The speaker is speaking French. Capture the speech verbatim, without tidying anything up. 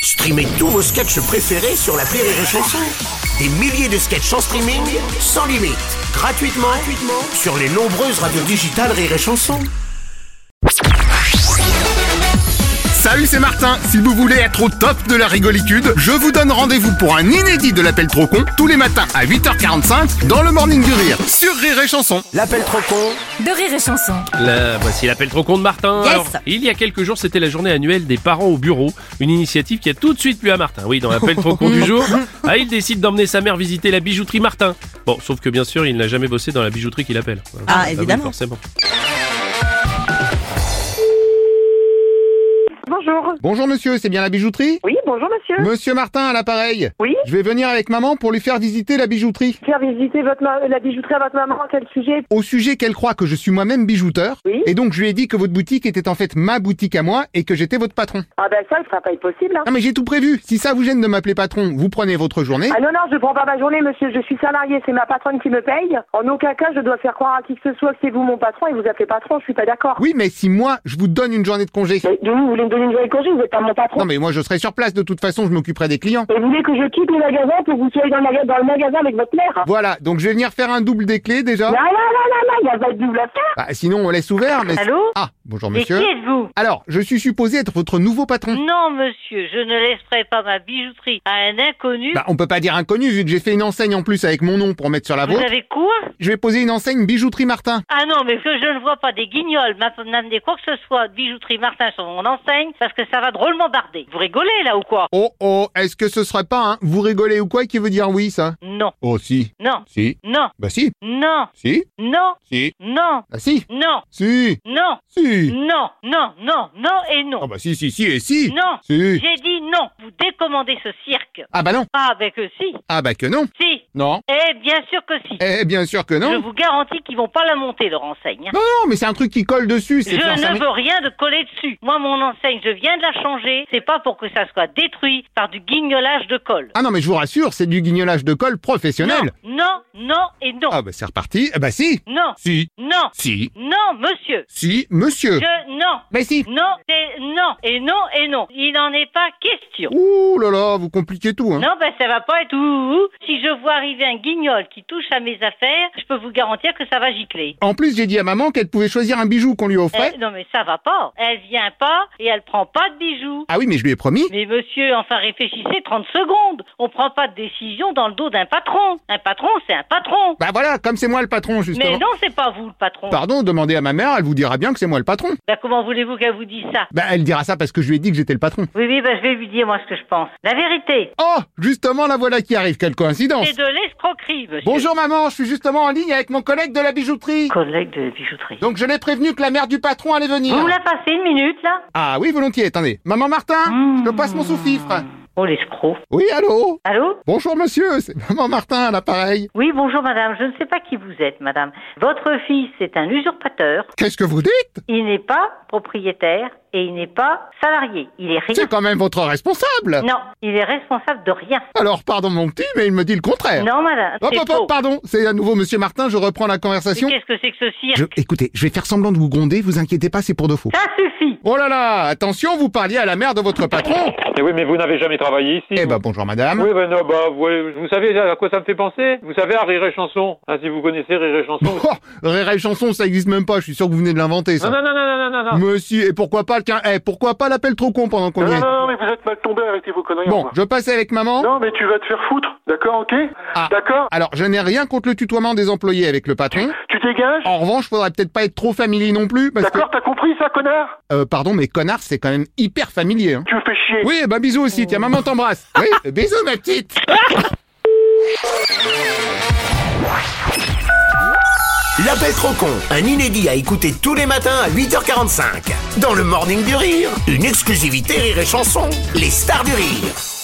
Streamez tous vos sketchs préférés sur l'appli Rire et Chanson. Des milliers de sketchs en streaming, sans limite, gratuitement, gratuitement sur les nombreuses radios digitales Rire et Chanson. Salut, c'est Martin. Si vous voulez être au top de la rigolitude, je vous donne rendez-vous pour un inédit de l'appel trop con tous les matins à huit heures quarante-cinq dans le Morning du Rire sur Rire et Chanson. L'appel trop con de Rire et Chanson. Là, voici l'appel trop con de Martin. Yes. Alors, il y a quelques jours, c'était la journée annuelle des parents au bureau. Une initiative qui a tout de suite plu à Martin. Oui, dans l'appel trop con du jour, ah, il décide d'emmener sa mère visiter la bijouterie Martin. Bon, sauf que bien sûr, il n'a jamais bossé dans la bijouterie qu'il appelle. Ah, oui, évidemment. forcément. Bonjour. Bonjour monsieur, c'est bien la bijouterie? Oui, bonjour monsieur. Monsieur Martin à l'appareil. Oui. Je vais venir avec maman pour lui faire visiter la bijouterie. Faire visiter votre ma- la bijouterie à votre maman, à quel sujet? Au sujet qu'elle croit que je suis moi-même bijouteur. Oui. Et donc je lui ai dit que votre boutique était en fait ma boutique à moi et que j'étais votre patron. Ah ben ça, ça va pas être possible. Hein. Non mais j'ai tout prévu. Si ça vous gêne de m'appeler patron, vous prenez votre journée. Ah non, non, je prends pas ma journée monsieur, je suis salarié, c'est ma patronne qui me paye. En aucun cas, je dois faire croire à qui que ce soit que c'est vous mon patron et vous appelez patron, je suis pas d'accord. Oui, mais si moi je vous donne une journée de congé. Mais de vous, vous voulez me donner une journée de congé, vous êtes pas mon patron. Non mais moi je serai sur place de toute façon, je m'occuperai des clients. Et vous voulez que je quitte le magasin pour que vous soyez dans le, maga- dans le magasin avec votre mère? Voilà, donc je vais venir faire un double des clés déjà. Non, non, non, non, non, il y a pas de double affaire. Bah, sinon on laisse ouvert, mais... Allô? Ah, bonjour Mais monsieur. qui êtes-vous? Alors, je suis supposé être votre nouveau patron. Non, monsieur, je ne laisserai pas ma bijouterie à un inconnu. Bah, on peut pas dire inconnu vu que j'ai fait une enseigne en plus avec mon nom pour mettre sur la Vous vôtre. avez quoi? Je vais poser une enseigne bijouterie Martin. Ah non, mais que je ne vois pas des guignols m'amener quoi que ce soit de bijouterie Martin sur mon enseigne, parce que ça va drôlement barder. Vous rigolez là ou quoi? Oh oh, est-ce que ce serait pas un vous rigolez ou quoi qui veut dire oui ça? Non, Oh si, non, si, non, bah si, non, si, non, si, non, ah si, non, si, non, si. non, non, non, non et non. Ah bah si, si, si et si. Non, Si. j'ai dit non. Vous décommandez ce cirque. Ah bah non. Ah, ben que si. Ah bah que non. Si. Non. Eh bien sûr que si. Eh bien sûr que Je non. vous garantis qu'ils vont pas la monter, leur enseigne. hein. Non, non, mais c'est un truc qui colle dessus. Je C'est faire ça, ne mais- veux rien de coller dessus. Moi, mon enseigne, je viens de la changer. C'est pas pour que ça soit détruit par du guignolage de colle. Ah non, mais je vous rassure, c'est du guignolage de colle professionnel. Non, non, non et non. Ah bah c'est reparti. Eh bah si. Non, Si. non, Si. non, monsieur. Si, monsieur. Je, non. Bah si. Non, c'est non. Et non, et non. Il n'en est pas question. Ouh là là, vous compliquez tout, hein. Non, ben ça va pas être tout. Si je vois arriver un guignol qui touche à mes affaires, je peux vous garantir que ça va gicler. En plus, j'ai dit à maman qu'elle pouvait choisir un bijou qu'on lui offrait. Eh, non, mais ça va pas. Elle vient pas et elle prend pas de bijoux. Ah oui, mais je lui ai promis. Mais monsieur, enfin réfléchissez trente secondes. On prend pas de décision dans le dos d'un patron. Un patron, c'est un patron. Bah voilà, comme c'est moi le patron, justement. Mais non, c'est pas vous le patron. Pardon, demandez à ma mère, elle vous dira bien que c'est moi le patron. Bah comment voulez-vous qu'elle vous dise ça? Bah elle dira ça parce que je lui ai dit que j'étais le patron. Oui, oui, bah je vais lui dire moi ce que je pense. La vérité, Oh, justement, la voilà qui arrive, quelle coïncidence. c'est de l'escroquerie, monsieur. Bonjour maman, je suis justement en ligne avec mon collègue de la bijouterie. Collègue de bijouterie. Donc je l'ai prévenu que la mère du patron allait venir. Vous me la passez une minute, là? Ah oui, volontiers, attendez. Maman Martin, Mmh. je te passe mon sous-fifre. Oh, l'escroc. Oui, allô? Allô? Bonjour monsieur, c'est maman Martin à l'appareil. Oui, bonjour madame, je ne sais pas qui vous êtes madame. Votre fils est un usurpateur, Qu'est-ce que vous dites? il n'est pas propriétaire et il n'est pas salarié, il est rien. C'est quand même votre responsable. Non, il est responsable de rien. Alors pardon mon petit, mais il me dit le contraire. Non madame, Hop, c'est hop, faux. hop, pardon, c'est à nouveau monsieur Martin, je reprends la Mais conversation. qu'est-ce que c'est que ce cirque? Je, écoutez, je vais faire semblant de vous gronder, vous inquiétez pas, c'est pour de faux. Ça suffit. Oh là là, attention, vous parliez à la mère de votre patron. Eh oui, mais vous n'avez jamais travaillé ici. Eh vous. ben bonjour madame. Oui, ben non, bah, vous, vous savez à quoi ça me fait penser? Vous savez, à Rire et Chanson. Hein, si vous connaissez Rire et Chanson. Oh, Rire et Chanson, ça existe même pas, je suis sûr que vous venez de l'inventer ça. Non, non, non, non, non, non, non. Monsieur, et pourquoi pas le quin... Eh, pourquoi pas l'appel trop con pendant qu'on Non, y est? non, non, mais vous êtes mal tombé, arrêtez vos conneries. Bon, enfin. je passe avec maman. Non, mais tu vas te faire foutre, d'accord, ok? Ah. D'accord? Alors, je n'ai rien contre le tutoiement des employés avec le patron. Tu dégages? En revanche, faudrait peut-être pas être trop familier non plus, parce que... D'accord, t'as compris ça, connard? Euh, pardon, mais connard, c'est quand même hyper familier, hein. Tu me fais chier. Oui, bah bisous aussi, tiens, maman t'embrasse. Oui, bisous ma petite. L'appel trop con, un inédit à écouter tous les matins à huit heures quarante-cinq. Dans le Morning du Rire, une exclusivité Rire et Chanson, les stars du rire.